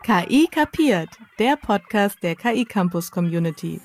KI kapiert, der Podcast der KI Campus Community.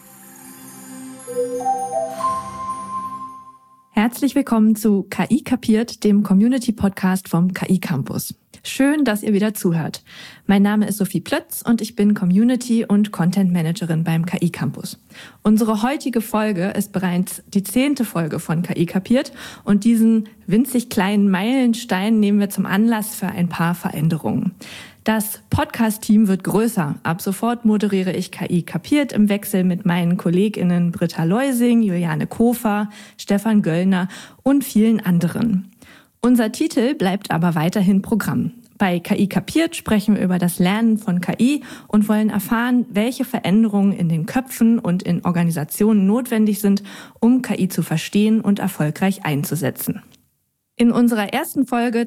Herzlich willkommen zu KI kapiert, dem Community-Podcast vom KI Campus. Schön, dass ihr wieder zuhört. Mein Name ist Sophie Plötz und ich bin Community- und Content-Managerin beim KI Campus. Unsere heutige Folge ist bereits die 10. Folge von KI kapiert und diesen winzig kleinen Meilenstein nehmen wir zum Anlass für ein paar Veränderungen. Das Podcast-Team wird größer. Ab sofort moderiere ich KI kapiert im Wechsel mit meinen KollegInnen Britta Leusing, Juliane Kofer, Stefan Göllner und vielen anderen. Unser Titel bleibt aber weiterhin Programm. Bei KI kapiert sprechen wir über das Lernen von KI und wollen erfahren, welche Veränderungen in den Köpfen und in Organisationen notwendig sind, um KI zu verstehen und erfolgreich einzusetzen. In unserer ersten Folge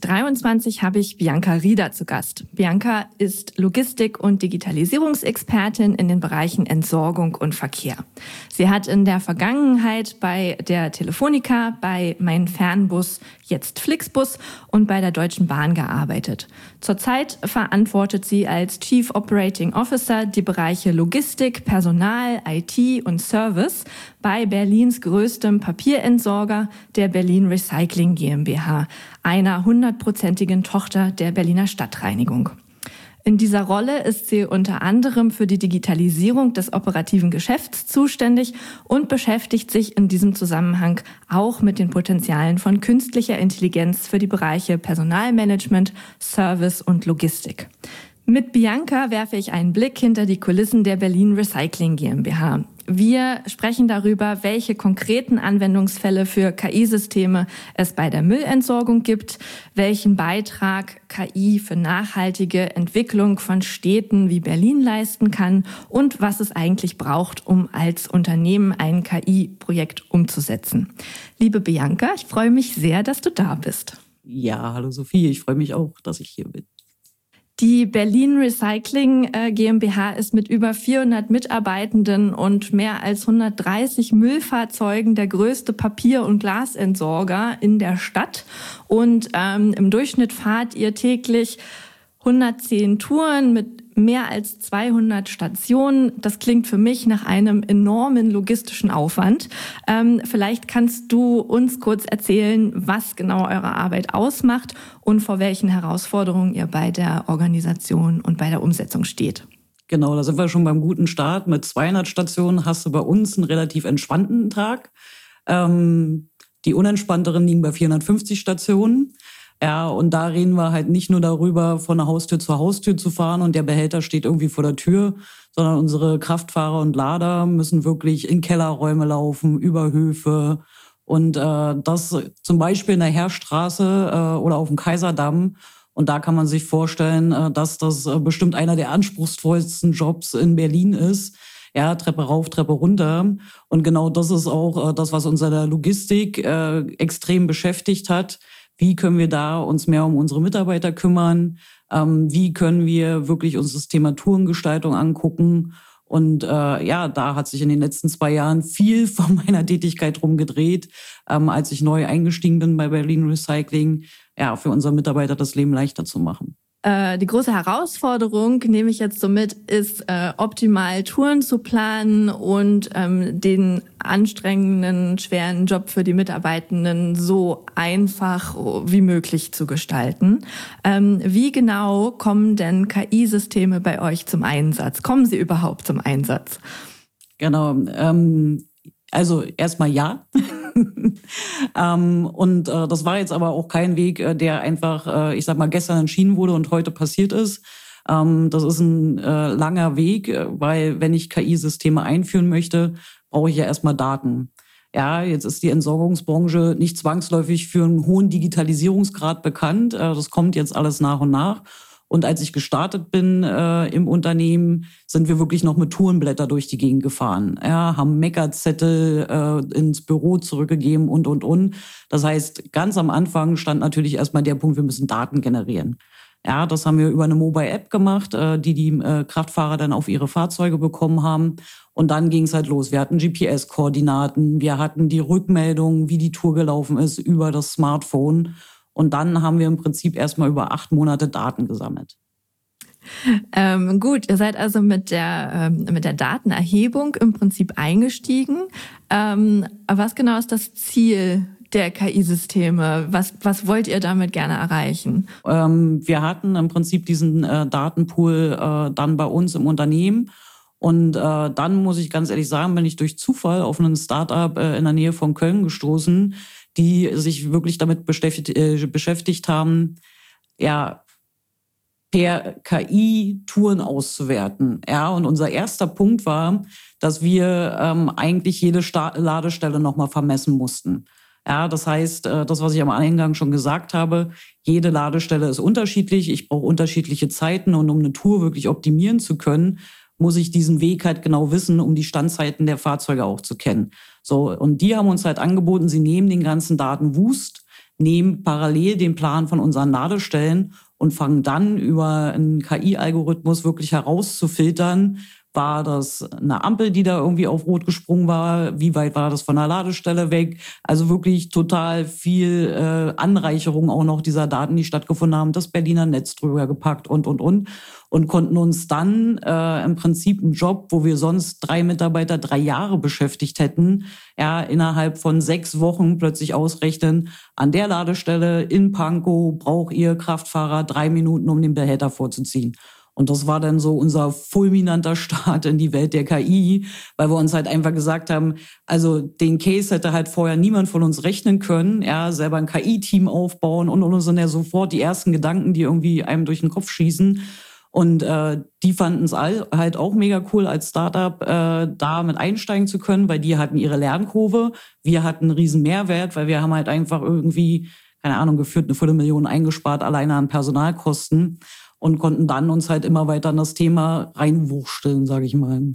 2023 habe ich Bianca Rieder zu Gast. Bianca ist Logistik- und Digitalisierungsexpertin in den Bereichen Entsorgung und Verkehr. Sie hat in der Vergangenheit bei der Telefonica, bei Mein Fernbus, jetzt Flixbus und bei der Deutschen Bahn gearbeitet. Zurzeit verantwortet sie als Chief Operating Officer die Bereiche Logistik, Personal, IT und Service bei Berlins größtem Papierentsorger, der Berlin Recycling GmbH, einer 100%igen Tochter der Berliner Stadtreinigung. In dieser Rolle ist sie unter anderem für die Digitalisierung des operativen Geschäfts zuständig und beschäftigt sich in diesem Zusammenhang auch mit den Potenzialen von künstlicher Intelligenz für die Bereiche Personalmanagement, Service und Logistik. Mit Bianca werfe ich einen Blick hinter die Kulissen der Berlin Recycling GmbH. Wir sprechen darüber, welche konkreten Anwendungsfälle für KI-Systeme es bei der Müllentsorgung gibt, welchen Beitrag KI für nachhaltige Entwicklung von Städten wie Berlin leisten kann und was es eigentlich braucht, um als Unternehmen ein KI-Projekt umzusetzen. Liebe Bianca, ich freue mich sehr, dass du da bist. Ja, hallo Sophie, ich freue mich auch, dass ich hier bin. Die Berlin Recycling GmbH ist mit über 400 Mitarbeitenden und mehr als 130 Müllfahrzeugen der größte Papier- und Glasentsorger in der Stadt. Und im Durchschnitt fahrt ihr täglich 110 Touren mit mehr als 200 Stationen. Das klingt für mich nach einem enormen logistischen Aufwand. Vielleicht kannst du uns kurz erzählen, was genau eure Arbeit ausmacht und vor welchen Herausforderungen ihr bei der Organisation und bei der Umsetzung steht. Genau, da sind wir schon beim guten Start. Mit 200 Stationen hast du bei uns einen relativ entspannten Tag. Die unentspannteren liegen bei 450 Stationen. Ja, und da reden wir halt nicht nur darüber, von der Haustür zur Haustür zu fahren und der Behälter steht irgendwie vor der Tür, sondern unsere Kraftfahrer und Lader müssen wirklich in Kellerräume laufen, über Höfe und das zum Beispiel in der Heerstraße oder auf dem Kaiserdamm. Und da kann man sich vorstellen, dass das bestimmt einer der anspruchsvollsten Jobs in Berlin ist. Ja, Treppe rauf, Treppe runter. Und genau das ist auch das, was uns in der Logistik extrem beschäftigt hat. Wie können wir da uns mehr um unsere Mitarbeiter kümmern? Wie können wir wirklich uns das Thema Tourengestaltung angucken? Und da hat sich in den letzten 2 Jahren viel von meiner Tätigkeit drum gedreht, als ich neu eingestiegen bin bei Berlin Recycling, ja, für unsere Mitarbeiter das Leben leichter zu machen. Die große Herausforderung, nehme ich jetzt so mit, ist optimal Touren zu planen und den anstrengenden, schweren Job für die Mitarbeitenden so einfach wie möglich zu gestalten. Wie genau kommen denn KI-Systeme bei euch zum Einsatz? Kommen sie überhaupt zum Einsatz? Genau, also erstmal ja. Und das war jetzt aber auch kein Weg, der einfach, gestern entschieden wurde und heute passiert ist. Das ist ein langer Weg, weil wenn ich KI-Systeme einführen möchte, brauche ich ja erstmal Daten. Ja, jetzt ist die Entsorgungsbranche nicht zwangsläufig für einen hohen Digitalisierungsgrad bekannt. Das kommt jetzt alles nach und nach. Und als ich gestartet bin im Unternehmen, sind wir wirklich noch mit Tourenblätter durch die Gegend gefahren. Ja, haben Meckerzettel ins Büro zurückgegeben und. Das heißt, ganz am Anfang stand natürlich erstmal der Punkt, wir müssen Daten generieren. Ja, das haben wir über eine Mobile-App gemacht, die Kraftfahrer dann auf ihre Fahrzeuge bekommen haben. Und dann ging es halt los. Wir hatten GPS-Koordinaten, wir hatten die Rückmeldung, wie die Tour gelaufen ist, über das Smartphone. Und dann haben wir im Prinzip erstmal über 8 Monate Daten gesammelt. Gut, ihr seid also mit der Datenerhebung im Prinzip eingestiegen. Was genau ist das Ziel der KI-Systeme? Was wollt ihr damit gerne erreichen? Wir hatten im Prinzip diesen Datenpool dann bei uns im Unternehmen. Und dann muss ich ganz ehrlich sagen, bin ich durch Zufall auf ein Startup in der Nähe von Köln gestoßen, die sich wirklich damit beschäftigt haben, ja, per KI Touren auszuwerten. Ja, und unser erster Punkt war, dass wir eigentlich jede Ladestelle nochmal vermessen mussten. Ja, das heißt, das, was ich am Eingang schon gesagt habe, jede Ladestelle ist unterschiedlich. Ich brauche unterschiedliche Zeiten und um eine Tour wirklich optimieren zu können, muss ich diesen Weg halt genau wissen, um die Standzeiten der Fahrzeuge auch zu kennen. So, und die haben uns halt angeboten, sie nehmen den ganzen Datenwust, nehmen parallel den Plan von unseren Ladestellen und fangen dann über einen KI-Algorithmus wirklich herauszufiltern, war das eine Ampel, die da irgendwie auf Rot gesprungen war? Wie weit war das von der Ladestelle weg? Also wirklich total viel Anreicherung auch noch dieser Daten, die stattgefunden haben, das Berliner Netz drüber gepackt und konnten uns dann im Prinzip einen Job, wo wir sonst 3 Mitarbeiter 3 Jahre beschäftigt hätten, ja, innerhalb von 6 Wochen plötzlich ausrechnen, an der Ladestelle in Pankow braucht ihr Kraftfahrer 3 Minuten, um den Behälter vorzuziehen. Und das war dann so unser fulminanter Start in die Welt der KI, weil wir uns halt einfach gesagt haben, also den Case hätte halt vorher niemand von uns rechnen können, ja, selber ein KI-Team aufbauen und sind ja sofort die ersten Gedanken, die irgendwie einem durch den Kopf schießen. Und die fanden es halt auch mega cool als Startup, da mit einsteigen zu können, weil die hatten ihre Lernkurve. Wir hatten einen riesen Mehrwert, weil wir haben halt einfach irgendwie, keine Ahnung, geführt 250.000 eingespart, alleine an Personalkosten. Und konnten dann uns halt immer weiter in das Thema reinwursteln, sage ich mal.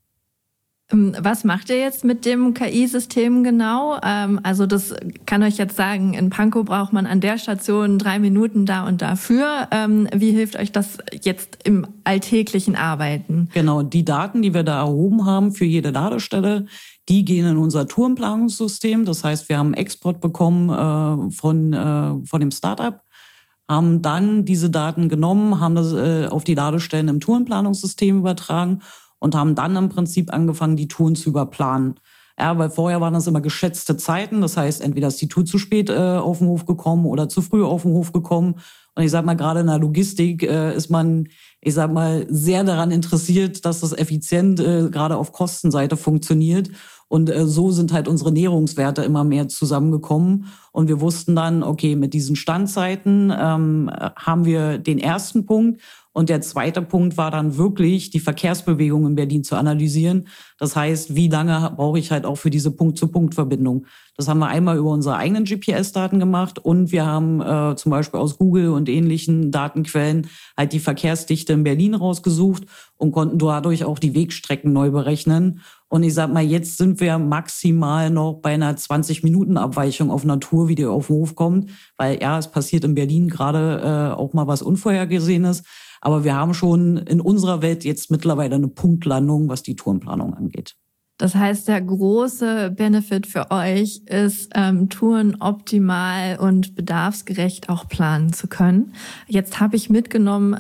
Was macht ihr jetzt mit dem KI-System genau? Also das kann euch jetzt sagen, in Pankow braucht man an der Station 3 Minuten da und dafür. Wie hilft euch das jetzt im alltäglichen Arbeiten? Genau, die Daten, die wir da erhoben haben für jede Ladestelle, die gehen in unser Tourenplanungssystem. Das heißt, wir haben einen Export bekommen von dem Startup, haben dann diese Daten genommen, haben das auf die Ladestellen im Tourenplanungssystem übertragen und haben dann im Prinzip angefangen, die Touren zu überplanen. Ja, weil vorher waren das immer geschätzte Zeiten. Das heißt, entweder ist die Tour zu spät auf den Hof gekommen oder zu früh auf den Hof gekommen. Und ich sag mal, gerade in der Logistik ist man, ich sag mal, sehr daran interessiert, dass das effizient gerade auf Kostenseite funktioniert. Und so sind halt unsere Näherungswerte immer mehr zusammengekommen. Und wir wussten dann, okay, mit diesen Standzeiten haben wir den ersten Punkt. Und der zweite Punkt war dann wirklich, die Verkehrsbewegung in Berlin zu analysieren. Das heißt, wie lange brauche ich halt auch für diese Punkt-zu-Punkt-Verbindung? Das haben wir einmal über unsere eigenen GPS-Daten gemacht und wir haben zum Beispiel aus Google und ähnlichen Datenquellen halt die Verkehrsdichte in Berlin rausgesucht und konnten dadurch auch die Wegstrecken neu berechnen. Und ich sag mal, jetzt sind wir maximal noch bei einer 20-Minuten-Abweichung auf einer Tour, wie die auf den Hof kommt. Weil ja, es passiert in Berlin gerade auch mal was Unvorhergesehenes. Aber wir haben schon in unserer Welt jetzt mittlerweile eine Punktlandung, was die Tourenplanung angeht. Das heißt, der große Benefit für euch ist, Touren optimal und bedarfsgerecht auch planen zu können. Jetzt habe ich mitgenommen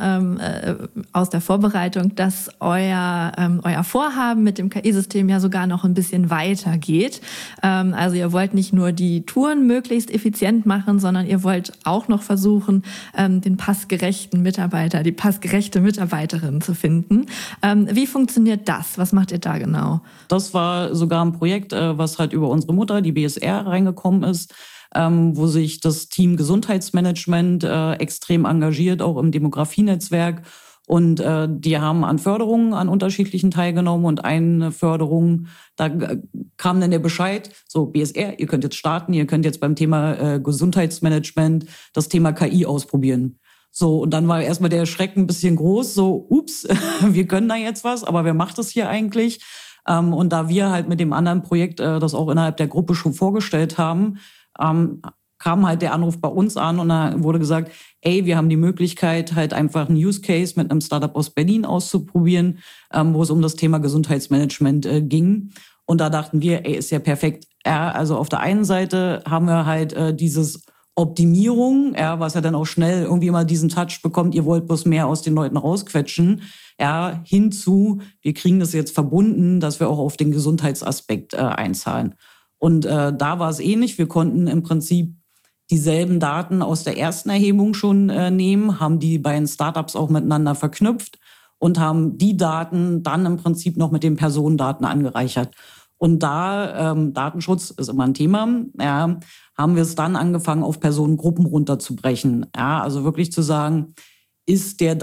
aus der Vorbereitung, dass euer Vorhaben mit dem KI-System ja sogar noch ein bisschen weiter geht. Also ihr wollt nicht nur die Touren möglichst effizient machen, sondern ihr wollt auch noch versuchen, den passgerechten Mitarbeiter, die passgerechte Mitarbeiterin zu finden. Wie funktioniert das? Was macht ihr da genau? Das war sogar ein Projekt, was halt über unsere Mutter, die BSR, reingekommen ist, wo sich das Team Gesundheitsmanagement extrem engagiert, auch im Demografienetzwerk. Und die haben an Förderungen an unterschiedlichen teilgenommen und eine Förderung, da kam dann der Bescheid, so BSR, ihr könnt jetzt starten, ihr könnt jetzt beim Thema Gesundheitsmanagement das Thema KI ausprobieren. So, und dann war erstmal der Schreck ein bisschen groß, so, ups, wir können da jetzt was, aber wer macht das hier eigentlich? Und da wir halt mit dem anderen Projekt das auch innerhalb der Gruppe schon vorgestellt haben, kam halt der Anruf bei uns an und da wurde gesagt, ey, wir haben die Möglichkeit, halt einfach einen Use Case mit einem Startup aus Berlin auszuprobieren, wo es um das Thema Gesundheitsmanagement ging. Und da dachten wir, ey, ist ja perfekt. Also auf der einen Seite haben wir halt dieses Optimierung, ja, was ja dann auch schnell irgendwie immer diesen Touch bekommt, ihr wollt bloß mehr aus den Leuten rausquetschen, ja, hinzu, wir kriegen das jetzt verbunden, dass wir auch auf den Gesundheitsaspekt einzahlen. Und da war es ähnlich, wir konnten im Prinzip dieselben Daten aus der ersten Erhebung schon nehmen, haben die beiden Startups auch miteinander verknüpft und haben die Daten dann im Prinzip noch mit den Personendaten angereichert. Und da, Datenschutz ist immer ein Thema, ja, haben wir es dann angefangen, auf Personengruppen runterzubrechen. Ja, also wirklich zu sagen, ist der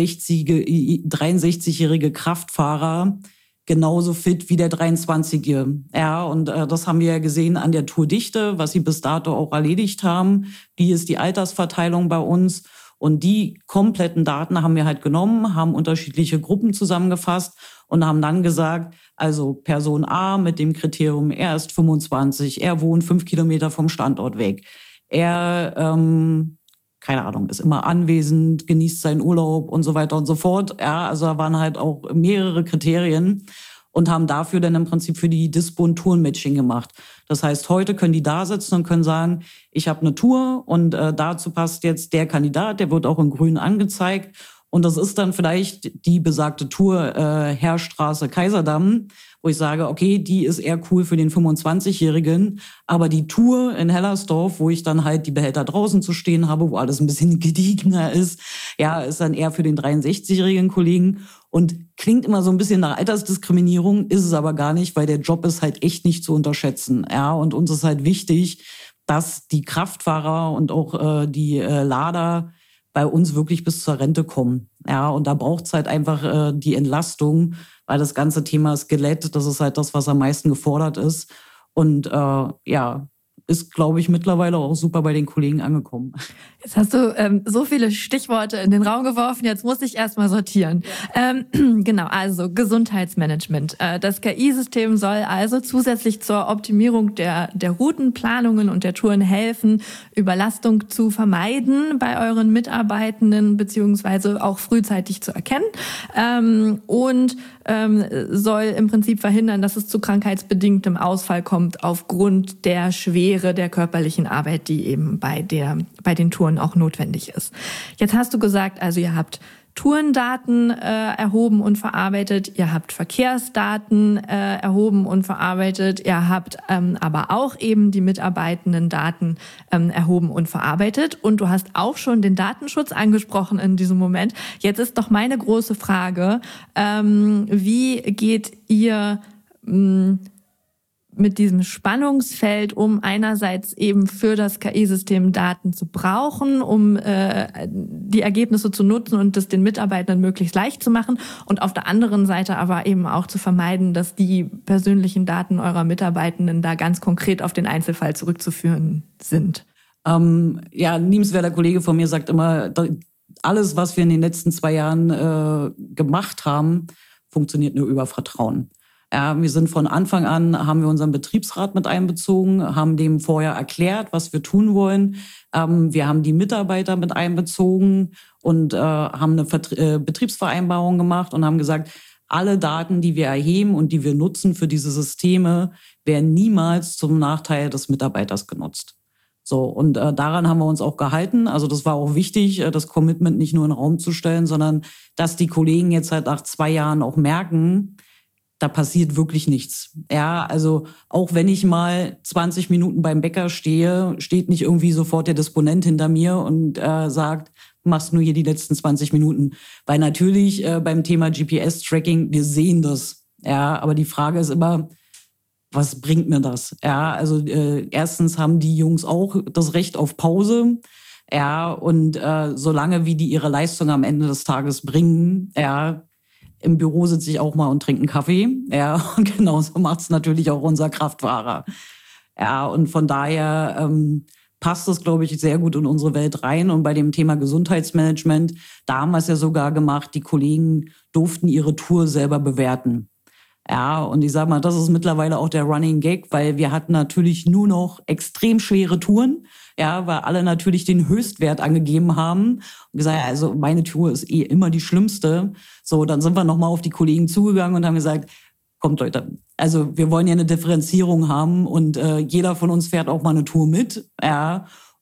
63-jährige Kraftfahrer genauso fit wie der 23-jährige? Ja, und das haben wir ja gesehen an der Tourdichte, was sie bis dato auch erledigt haben. Wie ist die Altersverteilung bei uns? Und die kompletten Daten haben wir halt genommen, haben unterschiedliche Gruppen zusammengefasst und haben dann gesagt, also Person A mit dem Kriterium, er ist 25, er wohnt 5 Kilometer vom Standort weg. Er, keine Ahnung, ist immer anwesend, genießt seinen Urlaub und so weiter und so fort. Ja, also da waren halt auch mehrere Kriterien und haben dafür dann im Prinzip für die Dispo ein Tourenmatching gemacht. Das heißt, heute können die da sitzen und können sagen, ich habe eine Tour und dazu passt jetzt der Kandidat, der wird auch in grün angezeigt. Und das ist dann vielleicht die besagte Tour Heerstraße Kaiserdamm, wo ich sage, okay, die ist eher cool für den 25-Jährigen. Aber die Tour in Hellersdorf, wo ich dann halt die Behälter draußen zu stehen habe, wo alles ein bisschen gediegener ist, ja, ist dann eher für den 63-jährigen Kollegen. Und klingt immer so ein bisschen nach Altersdiskriminierung, ist es aber gar nicht, weil der Job ist halt echt nicht zu unterschätzen. Ja, und uns ist halt wichtig, dass die Kraftfahrer und auch die Lader bei uns wirklich bis zur Rente kommen. Ja, und da braucht es halt einfach die Entlastung, weil das ganze Thema Skelett, das ist halt das, was am meisten gefordert ist. Und ja, ist, glaube ich, mittlerweile auch super bei den Kollegen angekommen. Jetzt hast du so viele Stichworte in den Raum geworfen, jetzt muss ich erstmal sortieren. Ja. Genau, also Gesundheitsmanagement. Das KI-System soll also zusätzlich zur Optimierung der Routenplanungen und der Touren helfen, Überlastung zu vermeiden bei euren Mitarbeitenden, beziehungsweise auch frühzeitig zu erkennen. Und soll im Prinzip verhindern, dass es zu krankheitsbedingtem Ausfall kommt aufgrund der Schwere der körperlichen Arbeit, die eben bei den Touren auch notwendig ist. Jetzt hast du gesagt, also ihr habt Tourendaten erhoben und verarbeitet, ihr habt Verkehrsdaten erhoben und verarbeitet, ihr habt aber auch eben die Mitarbeitendendaten erhoben und verarbeitet und du hast auch schon den Datenschutz angesprochen in diesem Moment. Jetzt ist doch meine große Frage, wie geht ihr mit diesem Spannungsfeld, um einerseits eben für das KI-System Daten zu brauchen, um die Ergebnisse zu nutzen und das den Mitarbeitern möglichst leicht zu machen und auf der anderen Seite aber eben auch zu vermeiden, dass die persönlichen Daten eurer Mitarbeitenden da ganz konkret auf den Einzelfall zurückzuführen sind? Ja, ein liebenswerter Kollege von mir sagt immer, alles, was wir in den letzten 2 Jahren gemacht haben, funktioniert nur über Vertrauen. Ja, wir sind von Anfang an, haben wir unseren Betriebsrat mit einbezogen, haben dem vorher erklärt, was wir tun wollen. Wir haben die Mitarbeiter mit einbezogen und haben eine Betriebsvereinbarung gemacht und haben gesagt, alle Daten, die wir erheben und die wir nutzen für diese Systeme, werden niemals zum Nachteil des Mitarbeiters genutzt. So, und daran haben wir uns auch gehalten. Also das war auch wichtig, das Commitment nicht nur in den Raum zu stellen, sondern dass die Kollegen jetzt halt nach 2 Jahren auch merken, da passiert wirklich nichts. Ja, also auch wenn ich mal 20 Minuten beim Bäcker stehe, steht nicht irgendwie sofort der Disponent hinter mir und sagt, machst nur hier die letzten 20 Minuten. Weil natürlich beim Thema GPS-Tracking, wir sehen das. Ja, aber die Frage ist immer, was bringt mir das? Ja, also erstens haben die Jungs auch das Recht auf Pause. Ja, und solange wie die ihre Leistung am Ende des Tages bringen, ja, im Büro sitze ich auch mal und trinke einen Kaffee. Ja, und genauso macht's natürlich auch unser Kraftfahrer. Ja, und von daher passt das, glaube ich, sehr gut in unsere Welt rein. Und bei dem Thema Gesundheitsmanagement, da haben wir es ja sogar gemacht, die Kollegen durften ihre Tour selber bewerten. Ja, und ich sage mal, das ist mittlerweile auch der Running Gag, weil wir hatten natürlich nur noch extrem schwere Touren, ja, weil alle natürlich den Höchstwert angegeben haben und gesagt, also meine Tour ist eh immer die schlimmste. So, dann sind wir nochmal auf die Kollegen zugegangen und haben gesagt, kommt Leute, also wir wollen ja eine Differenzierung haben und jeder von uns fährt auch mal eine Tour mit, ja.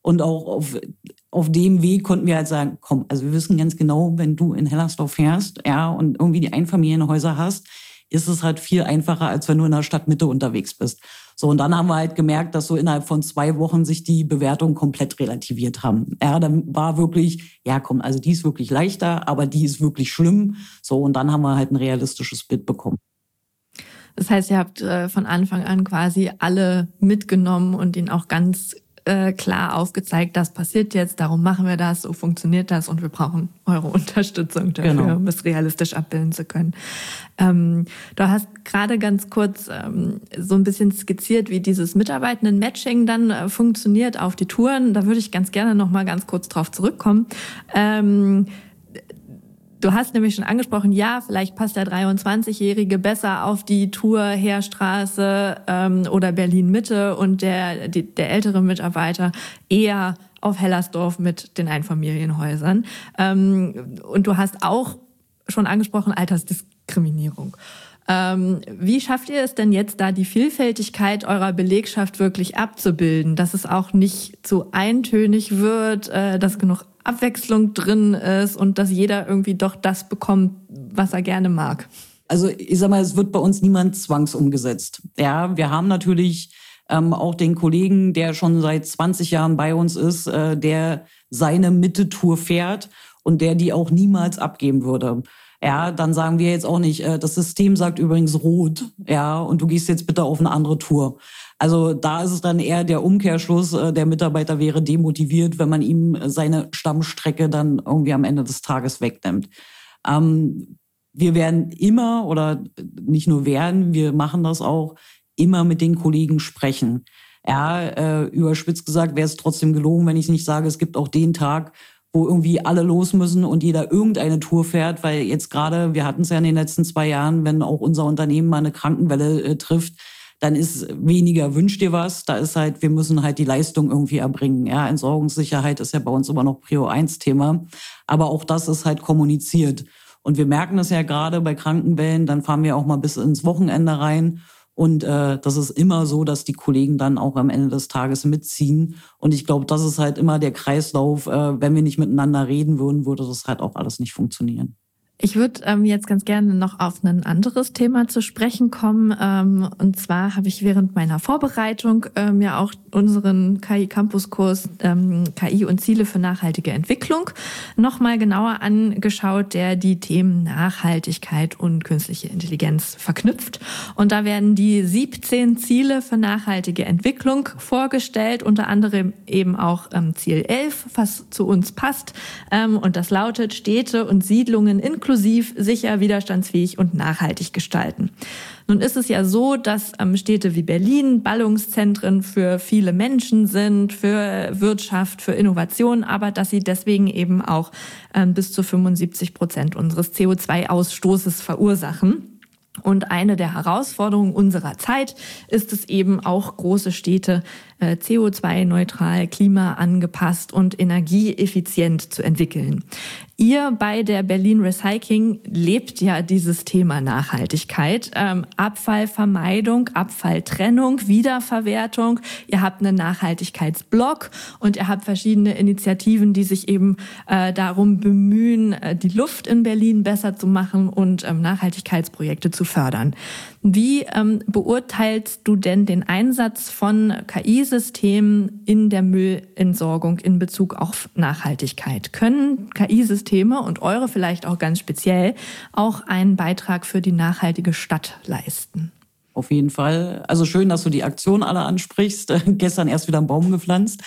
Und auch auf dem Weg konnten wir halt sagen, komm, also wir wissen ganz genau, wenn du in Hellersdorf fährst, ja, und irgendwie die Einfamilienhäuser hast, ist es halt viel einfacher, als wenn du in der Stadtmitte unterwegs bist. So, und dann haben wir halt gemerkt, dass so innerhalb von 2 Wochen sich die Bewertungen komplett relativiert haben. Ja, dann war wirklich, ja komm, also die ist wirklich leichter, aber die ist wirklich schlimm. So, und dann haben wir halt ein realistisches Bild bekommen. Das heißt, ihr habt von Anfang an quasi alle mitgenommen und ihnen auch ganz klar aufgezeigt, das passiert jetzt, darum machen wir das, so funktioniert das und wir brauchen eure Unterstützung dafür, um es realistisch abbilden zu können. Du hast gerade ganz kurz so ein bisschen skizziert, wie dieses Mitarbeitenden-Matching dann funktioniert auf die Touren. Da würde ich ganz gerne noch mal ganz kurz drauf zurückkommen. Du hast nämlich schon angesprochen, ja, vielleicht passt der 23-Jährige besser auf die Tour Heerstraße oder Berlin-Mitte und der ältere Mitarbeiter eher auf Hellersdorf mit den Einfamilienhäusern. Und du hast auch schon angesprochen, Altersdiskriminierung. Wie schafft ihr es denn jetzt, da die Vielfältigkeit eurer Belegschaft wirklich abzubilden, dass es auch nicht zu eintönig wird, dass genug Abwechslung drin ist und dass jeder irgendwie doch das bekommt, was er gerne mag? Also ich sag mal, es wird bei uns niemand zwangsumgesetzt. Ja, wir haben natürlich auch den Kollegen, der schon seit 20 Jahren bei uns ist, der seine Mitte-Tour fährt und der die auch niemals abgeben würde. Ja, dann sagen wir jetzt auch nicht, das System sagt übrigens rot, ja, und du gehst jetzt bitte auf eine andere Tour. Also da ist es dann eher der Umkehrschluss, der Mitarbeiter wäre demotiviert, wenn man ihm seine Stammstrecke dann irgendwie am Ende des Tages wegnimmt. Wir werden immer, oder nicht nur werden, wir machen das auch, immer mit den Kollegen sprechen. Ja, überspitzt gesagt wäre es trotzdem gelogen, wenn ich nicht sage, es gibt auch den Tag, wo irgendwie alle los müssen und jeder irgendeine Tour fährt, weil jetzt gerade, wir hatten es ja in den letzten 2 Jahren, wenn auch unser Unternehmen mal eine Krankenwelle trifft, dann ist weniger wünsch dir was, da ist halt, wir müssen halt die Leistung irgendwie erbringen. Ja, Entsorgungssicherheit ist ja bei uns immer noch Prio 1 Thema, aber auch das ist halt kommuniziert. Und wir merken das ja gerade bei Krankenwellen, dann fahren wir auch mal bis ins Wochenende rein. Und das ist immer so, dass die Kollegen dann auch am Ende des Tages mitziehen. Und ich glaube, das ist halt immer der Kreislauf. Wenn wir nicht miteinander reden würden, würde das halt auch alles nicht funktionieren. Ich würde jetzt ganz gerne noch auf ein anderes Thema zu sprechen kommen. Und zwar habe ich während meiner Vorbereitung ja auch unseren KI-Campus-Kurs KI und Ziele für nachhaltige Entwicklung nochmal genauer angeschaut, der die Themen Nachhaltigkeit und künstliche Intelligenz verknüpft. Und da werden die 17 Ziele für nachhaltige Entwicklung vorgestellt, unter anderem eben auch Ziel 11, was zu uns passt. Und das lautet, Städte und Siedlungen inklusiv, sicher, widerstandsfähig und nachhaltig gestalten. Nun ist es ja so, dass Städte wie Berlin Ballungszentren für viele Menschen sind, für Wirtschaft, für Innovation, aber dass sie deswegen eben auch bis zu 75% unseres CO2-Ausstoßes verursachen. Und eine der Herausforderungen unserer Zeit ist es eben auch, große Städte CO2-neutral, klimaangepasst und energieeffizient zu entwickeln. Ihr bei der Berlin Recycling lebt ja dieses Thema Nachhaltigkeit, Abfallvermeidung, Abfalltrennung, Wiederverwertung. Ihr habt einen Nachhaltigkeitsblog und ihr habt verschiedene Initiativen, die sich eben darum bemühen, die Luft in Berlin besser zu machen und Nachhaltigkeitsprojekte zu fördern. Wie beurteilst du denn den Einsatz von KI-Systemen in der Müllentsorgung in Bezug auf Nachhaltigkeit? Können KI-Systeme und eure vielleicht auch ganz speziell auch einen Beitrag für die nachhaltige Stadt leisten? Auf jeden Fall. Also schön, dass du die Aktion alle ansprichst. Gestern erst wieder einen Baum gepflanzt.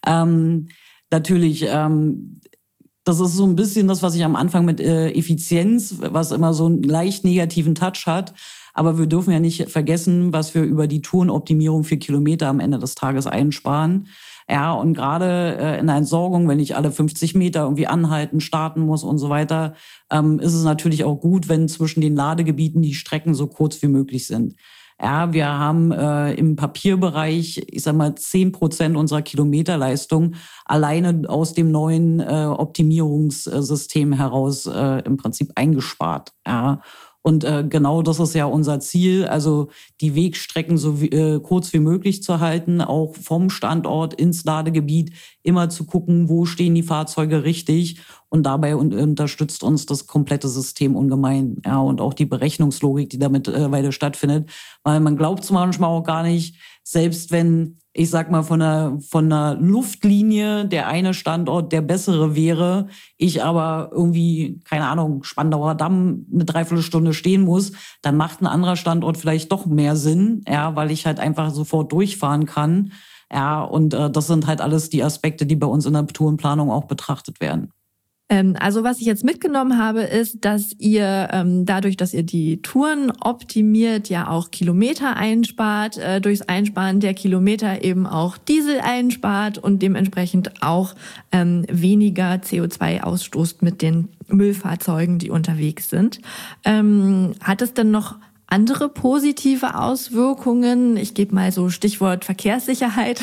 Natürlich, das ist so ein bisschen das, was ich am Anfang mit Effizienz, was immer so einen leicht negativen Touch hat. Aber wir dürfen ja nicht vergessen, was wir über die Tourenoptimierung für Kilometer am Ende des Tages einsparen. Ja, und gerade in der Entsorgung, wenn ich alle 50 Meter irgendwie anhalten, starten muss und so weiter, ist es natürlich auch gut, wenn zwischen den Ladegebieten die Strecken so kurz wie möglich sind. Ja, wir haben im Papierbereich, ich sag mal, 10% unserer Kilometerleistung alleine aus dem neuen Optimierungssystem heraus im Prinzip eingespart. Ja. Und genau das ist ja unser Ziel, also die Wegstrecken so kurz wie möglich zu halten, auch vom Standort ins Ladegebiet immer zu gucken, wo stehen die Fahrzeuge richtig. Und dabei unterstützt uns das komplette System ungemein. Ja, und auch die Berechnungslogik, die damit weiter stattfindet. Weil man glaubt es manchmal auch gar nicht, selbst wenn, ich sag mal, von einer Luftlinie der eine Standort der bessere wäre, ich aber irgendwie, keine Ahnung, Spandauer Damm eine Dreiviertelstunde stehen muss, dann macht ein anderer Standort vielleicht doch mehr Sinn, ja, weil ich halt einfach sofort durchfahren kann. Ja, und das sind halt alles die Aspekte, die bei uns in der Tourenplanung auch betrachtet werden. Also was ich jetzt mitgenommen habe, ist, dass ihr dadurch, dass ihr die Touren optimiert, ja auch Kilometer einspart, durchs Einsparen der Kilometer eben auch Diesel einspart und dementsprechend auch weniger CO2 ausstoßt mit den Müllfahrzeugen, die unterwegs sind. Hat es denn noch andere positive Auswirkungen? Ich gebe mal so Stichwort Verkehrssicherheit.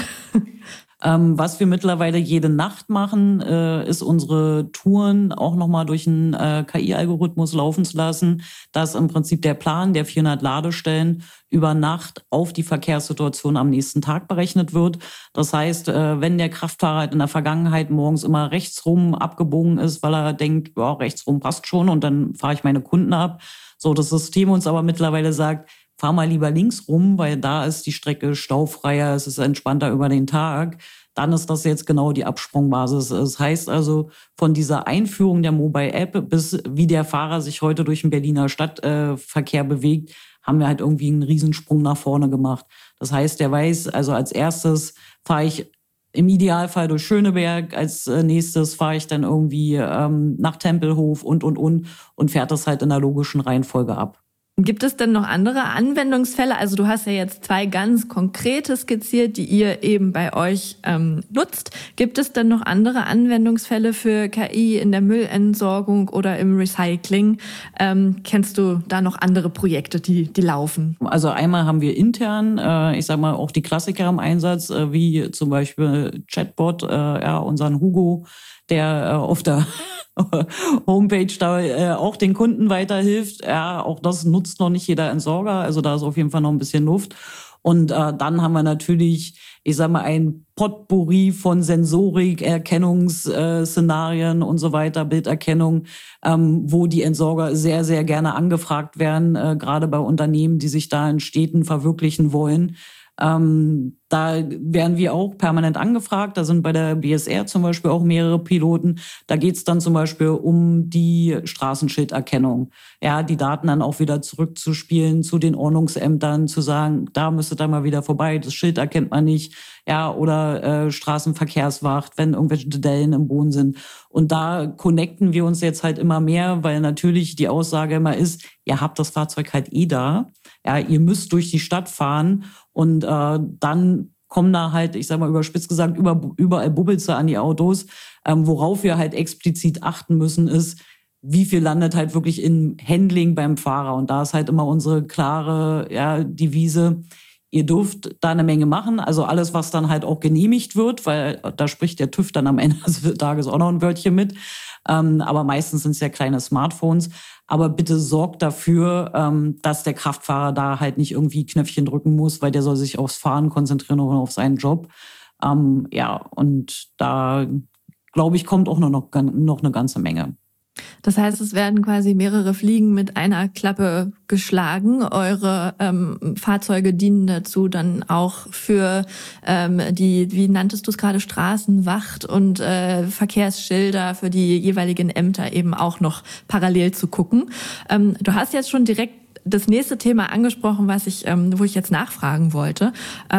Was wir mittlerweile jede Nacht machen, ist unsere Touren auch nochmal durch einen KI-Algorithmus laufen zu lassen, dass im Prinzip der Plan der 400 Ladestellen über Nacht auf die Verkehrssituation am nächsten Tag berechnet wird. Das heißt, wenn der Kraftfahrer halt in der Vergangenheit morgens immer rechtsrum abgebogen ist, weil er denkt, ja, rechtsrum passt schon und dann fahre ich meine Kunden ab, so das System uns aber mittlerweile sagt, fahr mal lieber links rum, weil da ist die Strecke staufreier, es ist entspannter über den Tag. Dann ist das jetzt genau die Absprungbasis. Das heißt also, von dieser Einführung der Mobile App bis wie der Fahrer sich heute durch den Berliner Stadtverkehr bewegt, haben wir halt irgendwie einen Riesensprung nach vorne gemacht. Das heißt, der weiß, also als erstes fahre ich im Idealfall durch Schöneberg, als nächstes fahre ich dann irgendwie nach Tempelhof und fährt das halt in der logischen Reihenfolge ab. Gibt es denn noch andere Anwendungsfälle? Also du hast ja jetzt 2 ganz konkrete skizziert, die ihr eben bei euch nutzt. Gibt es denn noch andere Anwendungsfälle für KI in der Müllentsorgung oder im Recycling? Kennst du da noch andere Projekte, die laufen? Also einmal haben wir intern, ich sag mal, auch die Klassiker im Einsatz, wie zum Beispiel Chatbot, unseren Hugo, der auf der Homepage da auch den Kunden weiterhilft. Ja, auch das nutzt noch nicht jeder Entsorger, also da ist auf jeden Fall noch ein bisschen Luft. Und dann haben wir natürlich, ich sag mal, ein Potpourri von Sensorik, Erkennungsszenarien und so weiter, Bilderkennung, wo die Entsorger sehr, sehr gerne angefragt werden, gerade bei Unternehmen, die sich da in Städten verwirklichen wollen. Da werden wir auch permanent angefragt. Da sind bei der BSR zum Beispiel auch mehrere Piloten. Da geht's dann zum Beispiel um die Straßenschilderkennung. Ja, die Daten dann auch wieder zurückzuspielen zu den Ordnungsämtern, zu sagen, da müsstet ihr mal wieder vorbei, das Schild erkennt man nicht. Ja, oder Straßenverkehrswacht, wenn irgendwelche Dellen im Boden sind. Und da connecten wir uns jetzt halt immer mehr, weil natürlich die Aussage immer ist, ihr habt das Fahrzeug halt da. Ja, ihr müsst durch die Stadt fahren und dann kommen da halt, ich sag mal überspitzt gesagt, überall Bubbelze an die Autos. Worauf wir halt explizit achten müssen, ist, wie viel landet halt wirklich im Handling beim Fahrer. Und da ist halt immer unsere klare Devise, ihr dürft da eine Menge machen, also alles, was dann halt auch genehmigt wird, weil da spricht der TÜV dann am Ende des Tages auch noch ein Wörtchen mit. Aber meistens sind es ja kleine Smartphones. Aber bitte sorgt dafür, dass der Kraftfahrer da halt nicht irgendwie Knöpfchen drücken muss, weil der soll sich aufs Fahren konzentrieren oder auf seinen Job. Und da, glaube ich, kommt auch noch eine ganze Menge. Das heißt, es werden quasi mehrere Fliegen mit einer Klappe geschlagen. Eure Fahrzeuge dienen dazu dann auch für die, wie nanntest du es gerade, Straßenwacht und Verkehrsschilder für die jeweiligen Ämter eben auch noch parallel zu gucken. Du hast jetzt schon direkt das nächste Thema angesprochen, wo ich jetzt nachfragen wollte.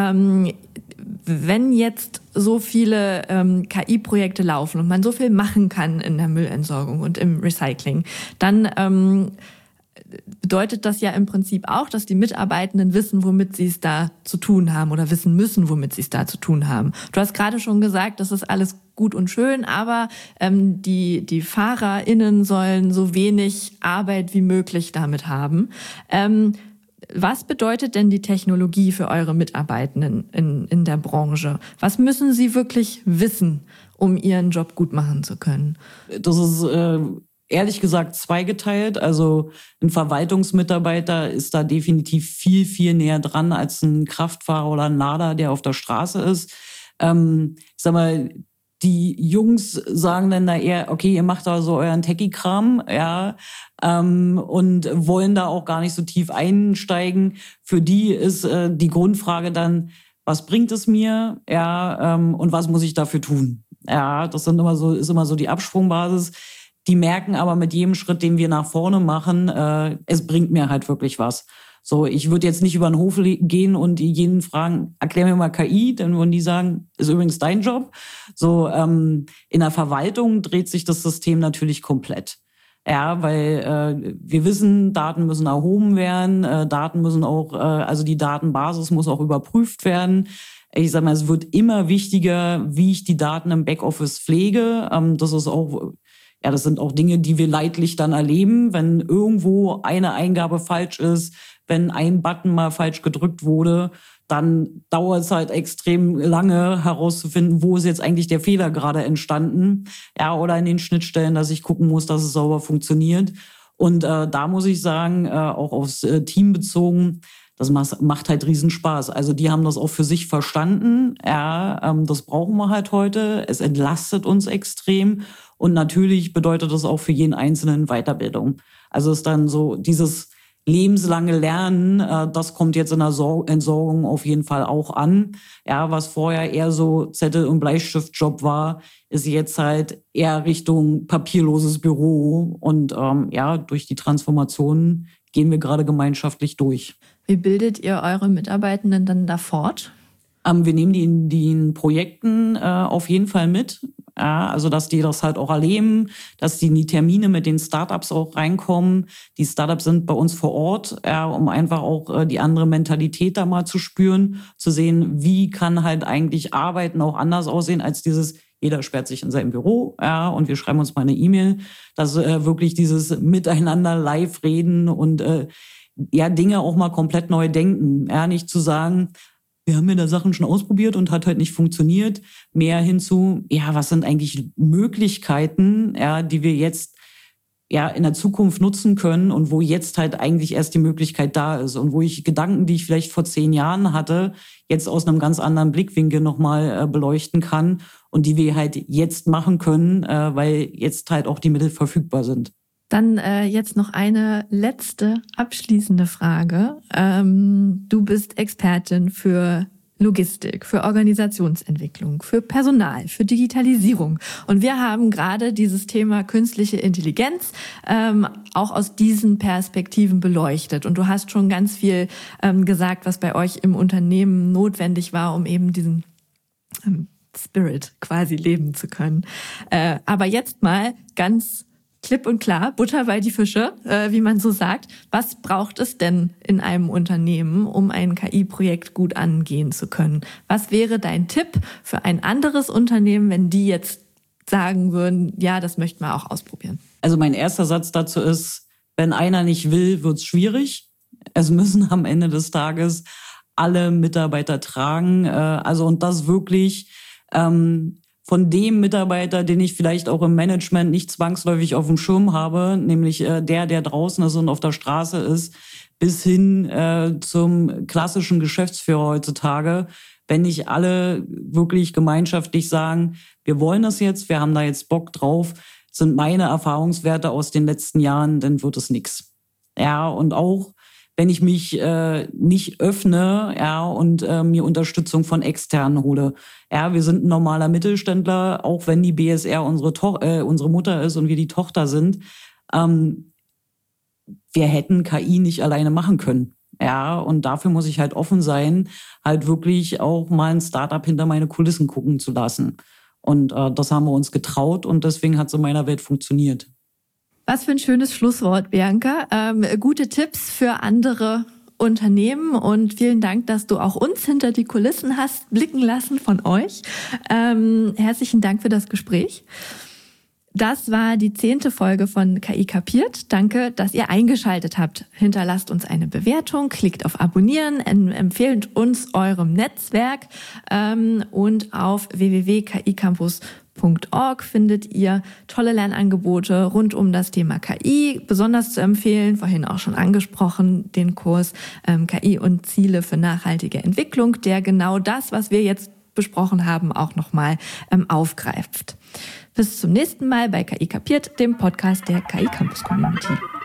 Wenn jetzt so viele KI-Projekte laufen und man so viel machen kann in der Müllentsorgung und im Recycling, dann bedeutet das ja im Prinzip auch, dass die Mitarbeitenden wissen, womit sie es da zu tun haben oder wissen müssen, womit sie es da zu tun haben. Du hast gerade schon gesagt, das ist alles gut und schön, aber die FahrerInnen sollen so wenig Arbeit wie möglich damit haben. Was bedeutet denn die Technologie für eure Mitarbeitenden in der Branche? Was müssen sie wirklich wissen, um ihren Job gut machen zu können? Das ist ehrlich gesagt zweigeteilt. Also ein Verwaltungsmitarbeiter ist da definitiv viel, viel näher dran als ein Kraftfahrer oder ein Lader, der auf der Straße ist. Ich sag mal, die Jungs sagen dann da eher, okay, ihr macht da so euren Techie-Kram, ja, und wollen da auch gar nicht so tief einsteigen. Für die ist die Grundfrage dann, was bringt es mir, ja, und was muss ich dafür tun? Ja, das ist immer so die Absprungbasis. Die merken aber mit jedem Schritt, den wir nach vorne machen, es bringt mir halt wirklich was. So, ich würde jetzt nicht über den Hof gehen und jeden fragen, erklär mir mal KI, dann würden die sagen, ist übrigens dein Job. So, in der Verwaltung dreht sich das System natürlich komplett. Ja, weil wir wissen, Daten müssen erhoben werden, Daten müssen auch, also die Datenbasis muss auch überprüft werden. Ich sag mal, es wird immer wichtiger, wie ich die Daten im Backoffice pflege. Das ist auch, ja, das sind auch Dinge, die wir leidlich dann erleben, wenn irgendwo eine Eingabe falsch ist, wenn ein Button mal falsch gedrückt wurde, dann dauert es halt extrem lange herauszufinden, wo ist jetzt eigentlich der Fehler gerade entstanden. Ja, oder in den Schnittstellen, dass ich gucken muss, dass es sauber funktioniert. Und da muss ich sagen, auch aufs Team bezogen, das macht halt Riesenspaß. Also die haben das auch für sich verstanden. Ja, das brauchen wir halt heute. Es entlastet uns extrem. Und natürlich bedeutet das auch für jeden Einzelnen Weiterbildung. Also ist dann so dieses lebenslange Lernen, das kommt jetzt in der Entsorgung auf jeden Fall auch an. Ja, was vorher eher so Zettel- und Bleistiftjob war, ist jetzt halt eher Richtung papierloses Büro. Und ja, durch die Transformation gehen wir gerade gemeinschaftlich durch. Wie bildet ihr eure Mitarbeitenden dann da fort? Wir nehmen die in den Projekten auf jeden Fall mit. Ja, also dass die das halt auch erleben, dass die in die Termine mit den Startups auch reinkommen. Die Startups sind bei uns vor Ort, um einfach auch die andere Mentalität da mal zu spüren, zu sehen, wie kann halt eigentlich Arbeiten auch anders aussehen als dieses, jeder sperrt sich in seinem Büro, ja, und wir schreiben uns mal eine E-Mail, dass wirklich dieses Miteinander live reden und ja, Dinge auch mal komplett neu denken. Ja, nicht zu sagen, wir haben ja da Sachen schon ausprobiert und hat halt nicht funktioniert. Mehr hinzu, ja, was sind eigentlich Möglichkeiten, ja, die wir jetzt ja in der Zukunft nutzen können und wo jetzt halt eigentlich erst die Möglichkeit da ist und wo ich Gedanken, die ich vielleicht vor 10 Jahren hatte, jetzt aus einem ganz anderen Blickwinkel nochmal beleuchten kann und die wir halt jetzt machen können, weil jetzt halt auch die Mittel verfügbar sind. Dann jetzt noch eine letzte abschließende Frage. Du bist Expertin für Logistik, für Organisationsentwicklung, für Personal, für Digitalisierung. Und wir haben gerade dieses Thema künstliche Intelligenz auch aus diesen Perspektiven beleuchtet. Und du hast schon ganz viel gesagt, was bei euch im Unternehmen notwendig war, um eben diesen Spirit quasi leben zu können. Aber jetzt mal ganz klipp und klar, Butter bei die Fische, wie man so sagt. Was braucht es denn in einem Unternehmen, um ein KI-Projekt gut angehen zu können? Was wäre dein Tipp für ein anderes Unternehmen, wenn die jetzt sagen würden, ja, das möchten wir auch ausprobieren? Also mein erster Satz dazu ist, wenn einer nicht will, wird's schwierig. Es müssen am Ende des Tages alle Mitarbeiter tragen. Also und das wirklich von dem Mitarbeiter, den ich vielleicht auch im Management nicht zwangsläufig auf dem Schirm habe, nämlich der draußen ist und auf der Straße ist, bis hin zum klassischen Geschäftsführer heutzutage, wenn nicht alle wirklich gemeinschaftlich sagen, wir wollen das jetzt, wir haben da jetzt Bock drauf, sind meine Erfahrungswerte aus den letzten Jahren, dann wird es nix. Ja, und auch wenn ich mich nicht öffne, ja, und mir Unterstützung von Externen hole. Ja, wir sind ein normaler Mittelständler, auch wenn die BSR unsere Mutter ist und wir die Tochter sind. Wir hätten KI nicht alleine machen können. Ja, und dafür muss ich halt offen sein, halt wirklich auch mal ein Startup hinter meine Kulissen gucken zu lassen. Und das haben wir uns getraut und deswegen hat es in meiner Welt funktioniert. Was für ein schönes Schlusswort, Bianca. Gute Tipps für andere Unternehmen und vielen Dank, dass du auch uns hinter die Kulissen hast blicken lassen von euch. Herzlichen Dank für das Gespräch. Das war die 10. Folge von KI kapiert. Danke, dass ihr eingeschaltet habt. Hinterlasst uns eine Bewertung, klickt auf Abonnieren, empfehlt uns eurem Netzwerk und auf www.kicampus.de KI-Campus.org findet ihr tolle Lernangebote rund um das Thema KI, besonders zu empfehlen, vorhin auch schon angesprochen, den Kurs KI und Ziele für nachhaltige Entwicklung, der genau das, was wir jetzt besprochen haben, auch nochmal aufgreift. Bis zum nächsten Mal bei KI kapiert, dem Podcast der KI Campus Community.